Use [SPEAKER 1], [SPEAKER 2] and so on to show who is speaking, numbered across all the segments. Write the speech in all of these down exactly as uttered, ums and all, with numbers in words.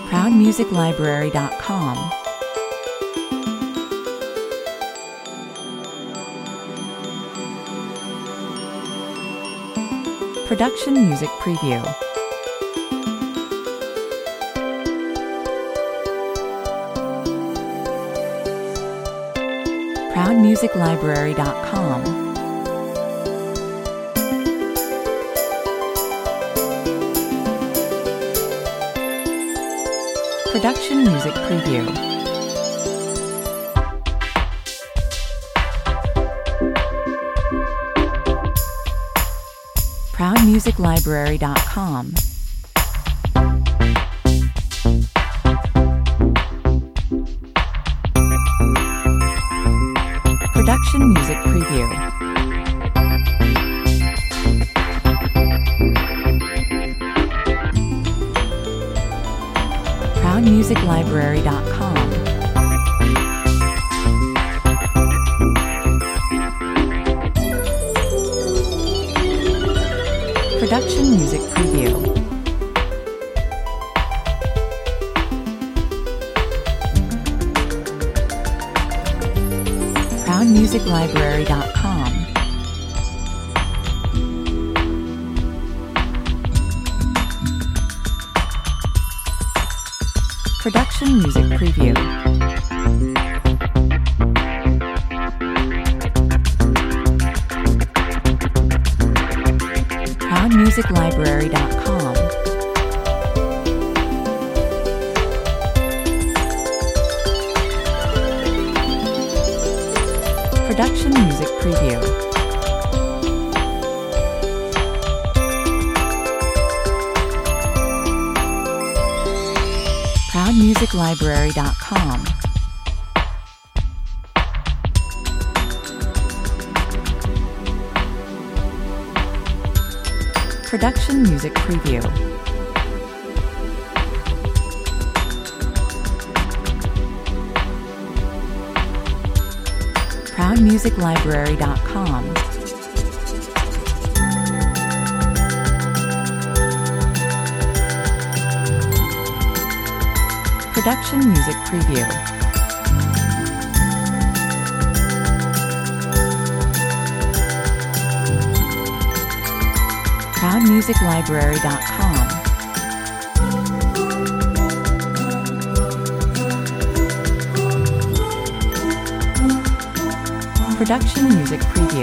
[SPEAKER 1] proud music library dot com. Production Music Preview. proud music library dot com. Production Music Preview. proud music library dot com. Production Music Preview. proud music library dot com. Production Music Preview. proud music library dot com. Production Music Preview. proud music library dot com. Production Music Preview. proud music library dot com. Production Music Preview. proud music library dot com. Production Music Preview. proud music library dot com. Production Music Preview.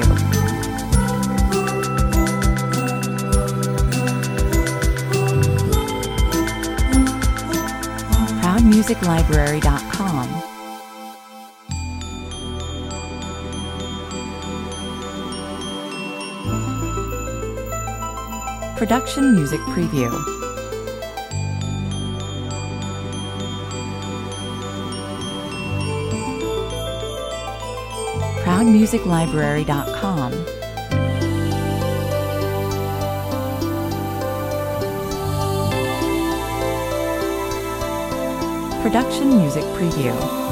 [SPEAKER 1] proud music library dot com. Production Music Preview. proud music library dot com. Production Music Preview.